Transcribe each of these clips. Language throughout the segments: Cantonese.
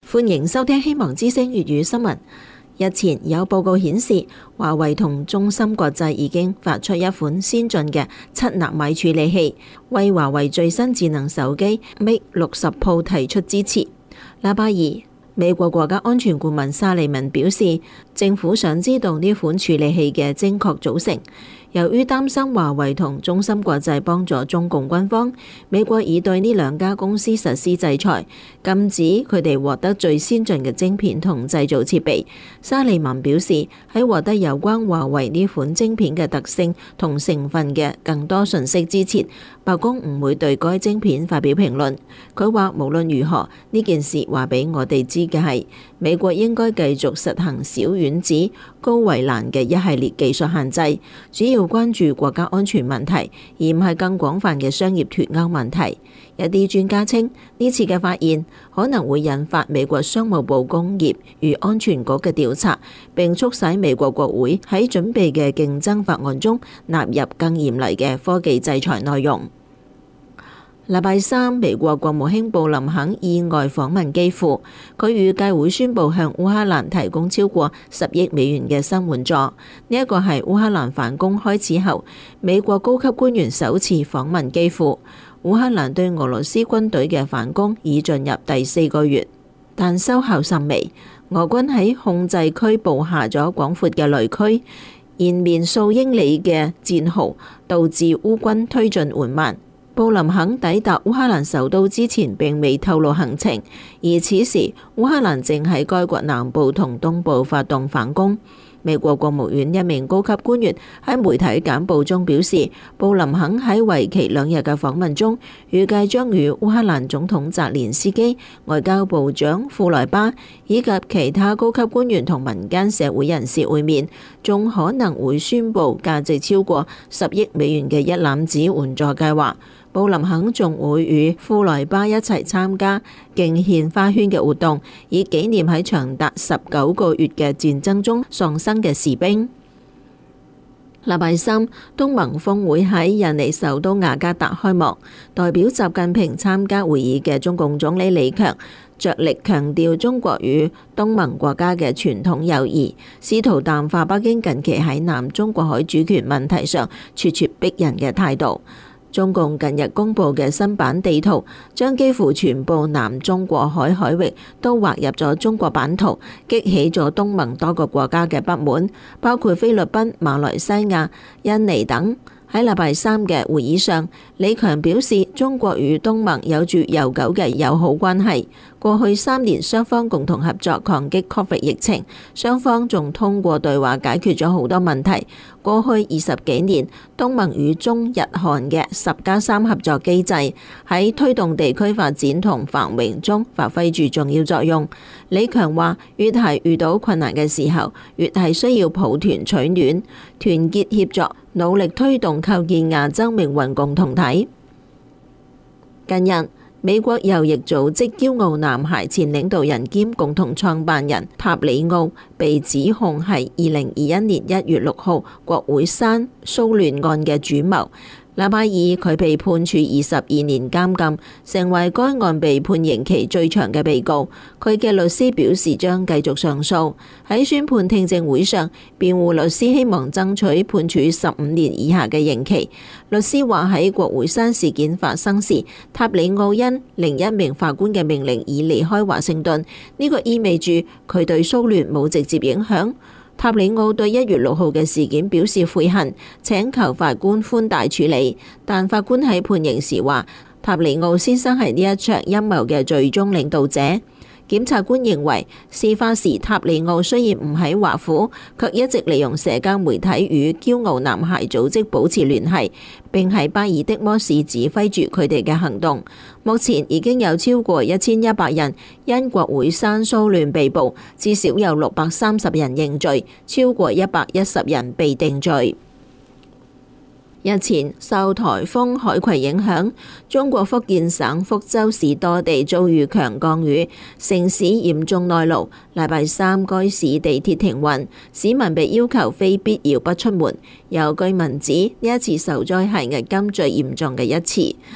歡迎收聽希望之聲粵語新聞。日前有報告顯示，華為同中芯國際已經發出一款先進嘅7納米處理器，為華為最新智能手機 Mate 60 Pro 提出支持。禮拜二，美國國家安全顧問沙利文表示，政府想知道呢款處理器嘅精確組成。由於擔心華為同中芯國際幫助中共軍方，美國已對呢兩家公司實施制裁，禁止佢哋獲得最先進嘅晶片同製造設備。沙利文表示，喺獲得有關華為呢款晶片嘅特性同成分嘅更多信息之前，白宮唔會對該晶片發表評論。佢話無論如何，呢件事話俾我哋知嘅係，美國應該繼續實行小丸子、高圍欄嘅一系列技術限制，主要關注國家安全問題，而唔係更廣泛嘅商業脫鈎問題。一啲專家稱，呢次嘅發現可能會引發美國商務部工業與安全局嘅調查，並促使美國國會喺準備嘅競爭法案中納入更嚴厲嘅科技制裁內容。禮拜三，美國國務卿布林肯意外訪問基輔，佢預計會宣布向烏克蘭提供超過10億美元嘅新援助。呢一個係烏克蘭反攻開始後，美國高級官員首次訪問基輔。烏克蘭對俄羅斯軍隊嘅反攻已進入第4個月，但收效甚微。俄軍喺控制區布下咗廣闊嘅雷區，延綿數英里嘅戰壕，導致烏軍推進緩慢。布林肯抵達烏克蘭首都之前並未透露行程，而此時烏克蘭正喺該國南部同東部發動反攻。美國國務院一名高級官員喺媒體簡報中表示，布林肯喺為期2日嘅訪問中，預計將與烏克蘭總統澤連斯基、外交部長庫萊巴以及其他高級官員同民間社會人士會面，仲可能會宣布價值超過10億美元嘅一攬子援助計劃。布林肯仲會與庫萊巴一齊參加敬獻花圈嘅活動，以紀念喺長達19個月嘅戰爭中喪生嘅士兵。禮拜三，東盟峰會喺印尼首都雅加達開幕，代表習近平參加會議嘅中共總理李強着力強調中國與東盟國家嘅傳統友誼，試圖淡化北京近期喺南中國海主權問題上咄咄逼人嘅態度。中共近日公布嘅新版地圖，將幾乎全部南中國海海域都劃入咗中國版圖，激起咗東盟多個國家嘅不滿，包括菲律賓、馬來西亞、印尼等。喺禮拜三嘅會議上，李強表示，中國與東盟有住悠久嘅友好關係。過去3年，雙方共同合作抗擊 Covid 疫情，雙方仲通過對話解決咗好多問題。過去20幾年，東盟與中日韓嘅10+3合作機制喺推動地區發展同繁榮中發揮住重要作用。李強話，越係遇到困難嘅時候，越係需要抱團取暖，團結協作，努力推動構建亞洲命運共同體。近日，美國右翼組織驕傲男孩前領導人兼共同創辦人塔里奧被指控係2021年1月6號國會山騷亂案嘅主謀。禮拜二，佢被判處22年監禁，成為該案被判刑期最長嘅被告。佢嘅律師表示將繼續上訴。喺宣判聽證會上，辯護律師希望爭取判處15年以下嘅刑期。律師話喺國會山事件發生時，塔里奧因另一名法官嘅命令已離開華盛頓，呢個意味住佢對騷亂冇直接影響。塔里奧對1月6號嘅事件表示悔恨，請求法官寬大處理，但法官喺判刑時話，塔里奧先生係呢一場陰謀嘅最終領導者。檢察官認為，事發時塔里奧雖然唔喺華府，卻一直利用社交媒體與驕傲男孩組織保持聯繫，並喺巴爾的摩市指揮住佢哋嘅行動。目前已經有超過1100人因國會山騷亂被捕，至少有630人認罪，超過110人被定罪。日前受颱風海葵影響，中國福建省福州市多地遭遇強降雨，城市嚴重內澇。禮拜三，該市地鐵停運，市民被要求非必要不出門。有居民指呢一次受災係迄今最嚴重嘅一次。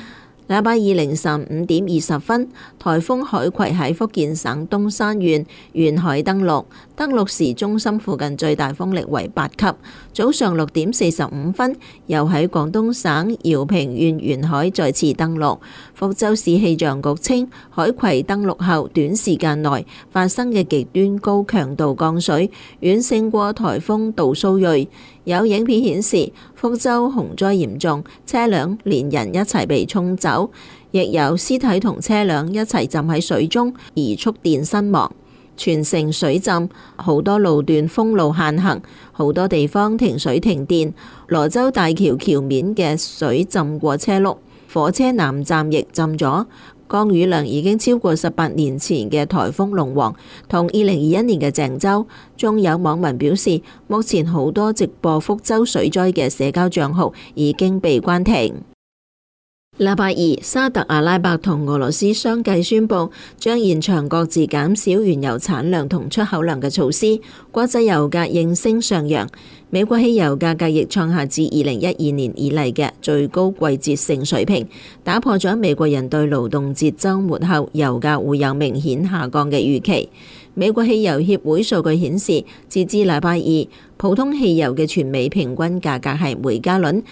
禮拜二凌晨5:20，颱風海葵喺福建省東山縣沿海登陸。登陸時中心附近最大風力為8級。早上6:45，又喺廣東省饒平縣沿海再次登陸。福州市氣象局稱，海葵登陸後短時間內發生嘅極端高強度降水遠勝過颱風杜蘇芮。有影片顯示，福州洪災嚴重，車輛連人一齊被沖走，亦有屍體同車輛一齊浸喺水中而觸電身亡。全城水浸，好多路段封路限行，好多地方停水停電。羅州大橋橋面嘅水浸過車轆，火車南站亦浸咗。降雨量已經超過18年前嘅颱風龍王同2021年嘅鄭州。仲有網民表示，目前好多直播福州水災嘅社交賬號已經被關停。禮拜二，沙特阿拉伯同俄羅斯相繼宣布將延長各自減少原油產量同出口量嘅措施，國際油價應聲上揚。美國汽油價格亦創下自2012年以嚟嘅最高季節性水平，打破咗美國人對勞動節週末後油價會有明顯下降嘅預期。美國汽油協會數據顯示，截至禮拜二，普通汽油嘅全美平均價格係每加侖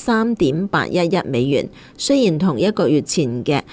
3.811美元，雖然同一個月前嘅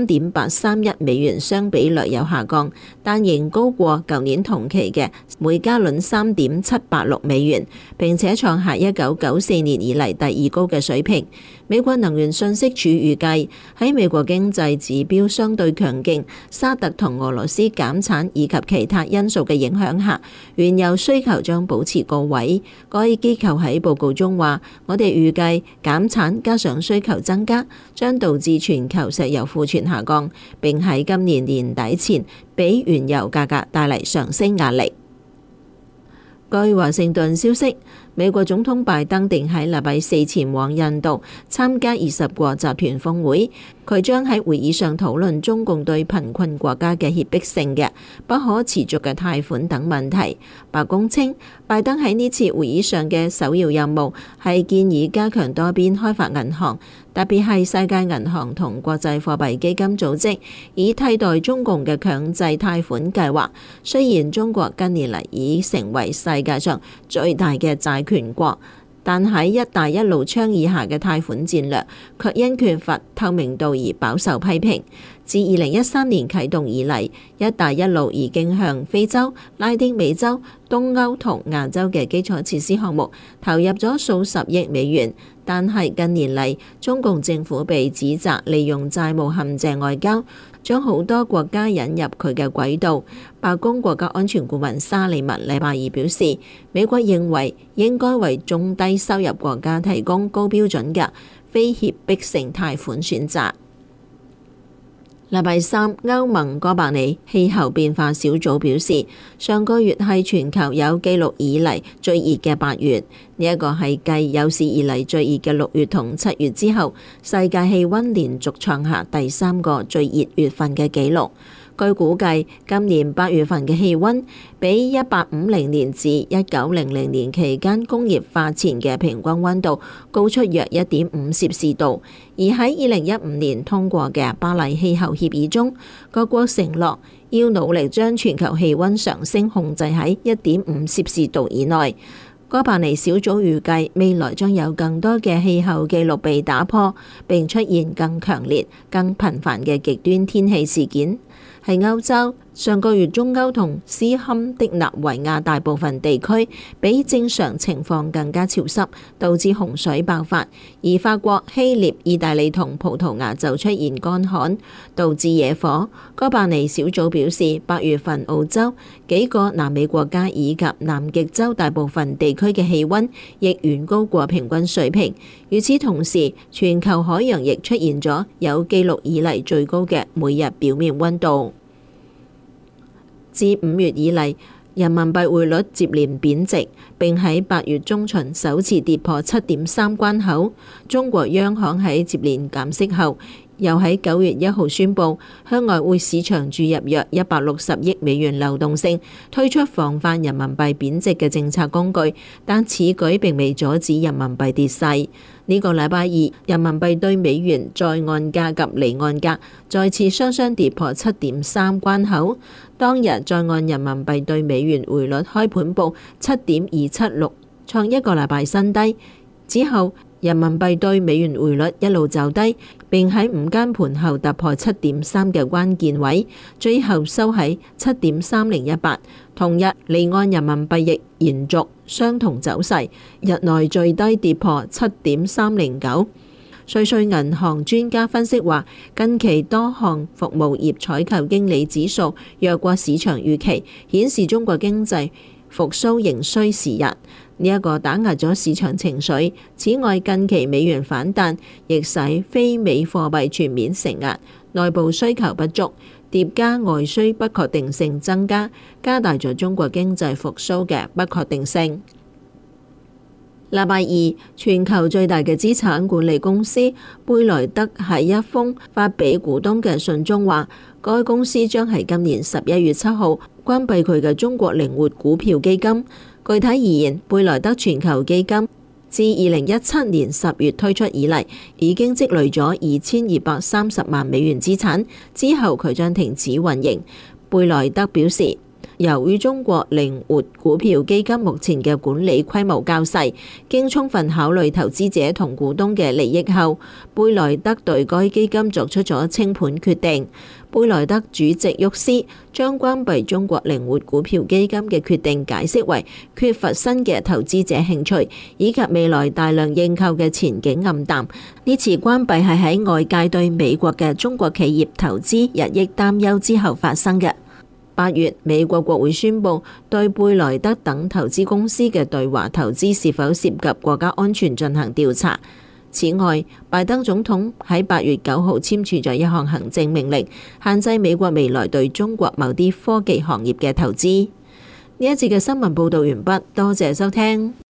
3.831美元相比略有下降，但仍高過舊年同期嘅每加侖3.786美元，並且創下1994年以嚟第二高嘅水平。美國能源信息署預計，喺美國經濟指標相對強勁、沙特同俄羅斯減產以及其他因素嘅影響下，原油需求將保持高位。該機構喺報告中話，我哋預計減產加上需求增加，將導致全球石油庫存下降，並喺今年年底前俾原油價格帶嚟上升壓力。據華盛頓消息，美國總統拜登定喺禮拜四前往印度參加20國集團峰會，佢將喺會議上討論中共對貧困國家嘅脅迫性嘅不可持續嘅貸款等問題。白宮稱，拜登喺呢次會議上嘅首要任務係建議加強多邊開發銀行，特別係世界銀行同國際貨幣基金組織，以替代中共嘅強制貸款計劃。雖然中國近年嚟已成為世界上最大嘅債權國，但喺一帶一路倡議下嘅貸款戰略卻因缺乏透明度而飽受批評。自2013年啟動以嚟，一帶一路已經向非洲、拉丁美洲、東歐同亞洲嘅基礎設施項目投入咗數十億美元，但係近年嚟，中共政府被指責利用債務陷阱外交，將好多國家引入佢嘅軌道。白宮國家安全顧問沙利文禮拜二表示，美國認為應該為中低收入國家提供高標準嘅非脅迫性貸款選擇。禮拜三，歐盟哥白尼氣候變化小組表示，上個月係全球有記錄以嚟最熱嘅8月，呢一個係繼有史以嚟最熱嘅6月同7月之後，世界氣溫連續創下第3個最熱月份嘅紀錄。據估計，今年8月份嘅氣溫比1850年至1900年期間工業化前嘅平均溫度高出約1.5攝氏度。而喺2015年通過嘅巴黎氣候協議中，各國承諾要努力將全球氣溫上升控制喺1.5攝氏度以內。哥白尼小組預計未來將有更多嘅氣候記錄被打破，並出現更強烈、更頻繁嘅極端天氣事件。喺歐洲，上個月中歐同斯堪的納維亞大部分地區比正常情況更加潮濕，導致洪水爆發；而法國、希臘、意大利同葡萄牙就出現乾旱，導致野火。哥白尼小組表示，8月份澳洲、幾個南美國家以及南極洲大部分地區嘅氣溫亦遠高過平均水平。與此同時，全球海洋亦出現咗有記錄以嚟最高嘅每日表面溫度。自5月以嚟，人民幣匯率接連貶值，並喺8月中旬首次跌破7.3關口。中國央行喺接連減息後， 又喺9月1號宣布向外匯市場注入約160億美元流動性，推出防範人民幣貶值嘅政策工具，但此舉並未阻止人民幣跌勢。呢個禮拜二，人民幣對美元在岸價及離岸價再次雙雙跌破7.3關口。當日在岸人民幣對美元匯率開盤報7.276，創一個禮拜新低。之後，人民幣對美元匯率一路走低，並喺午間盤後突破7.3嘅關鍵位，最後收喺7.3018。同日，離岸人民幣亦延續相同走勢，日內最低跌破7.309。瑞穗銀行專家分析話，近期多項服務業採購經理指數弱過市場預期，顯示中國經濟復甦仍需時日。呢一個打壓咗市場情緒。此外，近期美元反彈，亦使非美貨幣全面承壓，內部需求不足，疊加外需不確定性增加，加大咗中國經濟復甦嘅不確定性。禮拜二，全球最大嘅資產管理公司貝萊德喺一封發俾股東嘅信中話，該公司將喺今年11月7號關閉佢嘅中國靈活股票基金。具體而言，貝萊德全球基金自2017年10月推出以嚟，已經積累咗2230萬美元資產，之後佢將停止運營。貝萊德表示，由於中國靈活股票基金目前嘅管理規模較細，經充分考慮投資者同股東嘅利益後，貝萊德對該基金作出咗清盤決定。貝萊德主席沃斯將關閉中國靈活股票基金嘅決定解釋為缺乏新嘅投資者興趣，以及未來大量認購嘅前景暗淡。呢次關閉係喺外界對美國嘅中國企業投資日益擔憂之後發生嘅。8月，美國國會宣布對貝萊德等投資公司嘅對華投資是否涉及國家安全進行調查。此外，拜登總統喺8月9號簽署咗一項行政命令，限制美國未來對中國某啲科技行業嘅投資。呢一節嘅新聞報導完畢，多謝收聽。